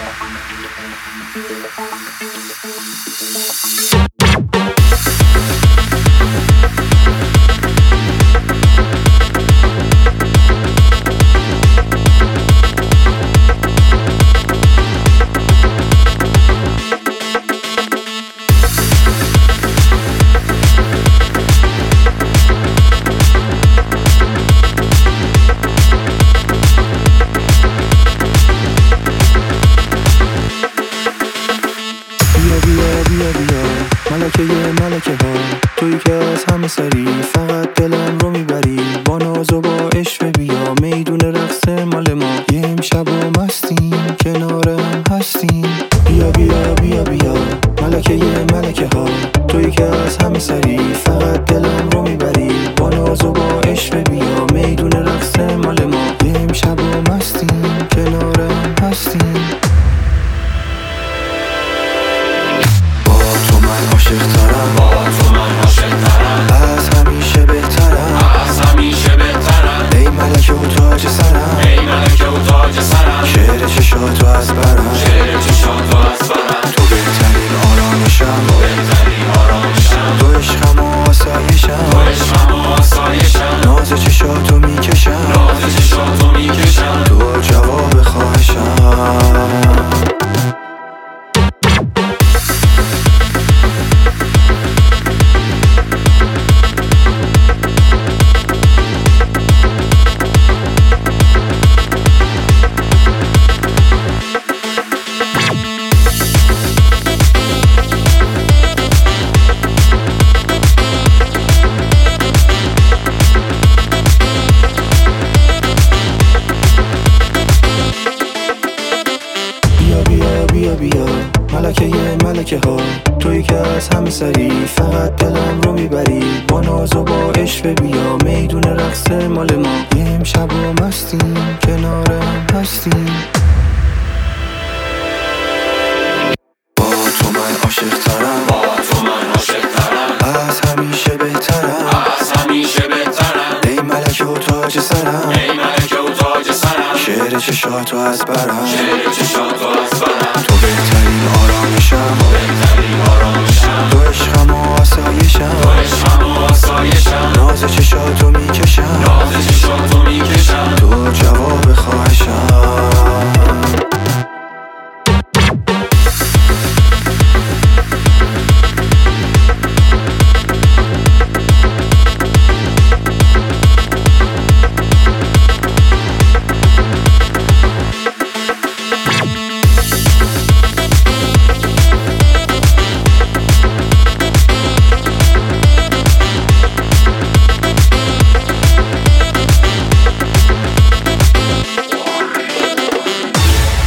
ملکه ملکه ها توی که از همه سری فقط دلم رو میبری با ناز و با عشق بیا میدون رقص مال ما یه امشب و مستیم کنارم هستیم بیا بیا بیا بیا ملکه ملکه ها توی که از همه سری فقط دلم رو میبری با ناز و با عشق بیا میدون رقص مال ما یه امشب و مستیم کنارم هستیم با تو من عاشق ترم از همیشه بهترم ای ملکه و تاج سرم شعر چشاتو از برم تو بهترین آرامشم تو عشقم و آسایشم ناز چشاتو میکشم تو جواب خواهشم بیا ملکه ها توی که از همه سری فقط دلم رو میبری با ناز و با عشق بیا میدون رقص مال ما یه امشب و مستیم کنارم هستیم با تو من عاشق ترم از همیشه بهترم ای ملکه و تاج سرم شعر چشاتو از برم تو بهترین آرامشم تو عشقم و آسایشم ناز چشاتو میکشم تو جواب خواهشم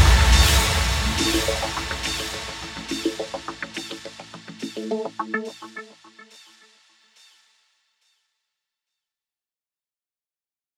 Thank you.